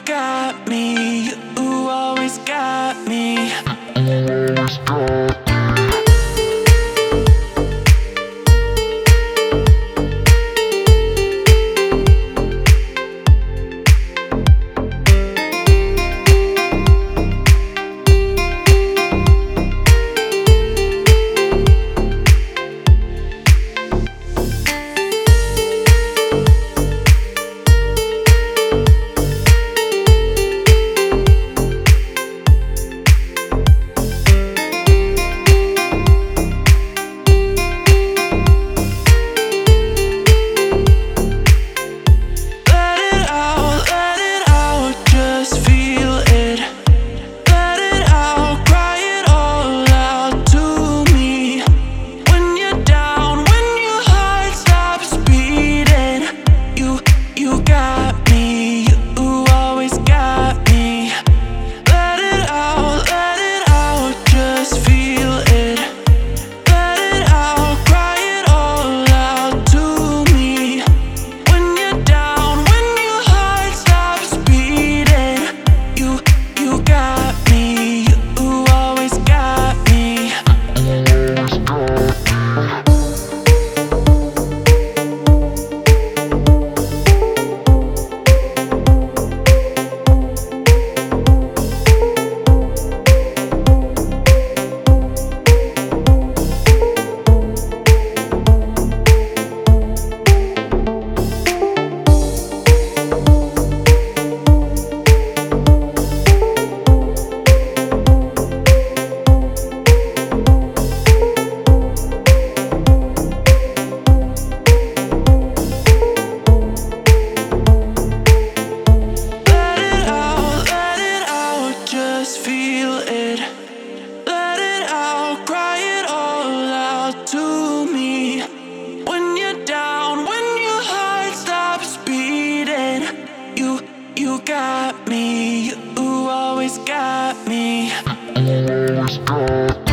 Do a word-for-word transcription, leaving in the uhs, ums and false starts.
got me, you always got me. Feel it, let it out, cry it all out to me. When you're down, when your heart stops beating, you, you got me, you always got me. Always got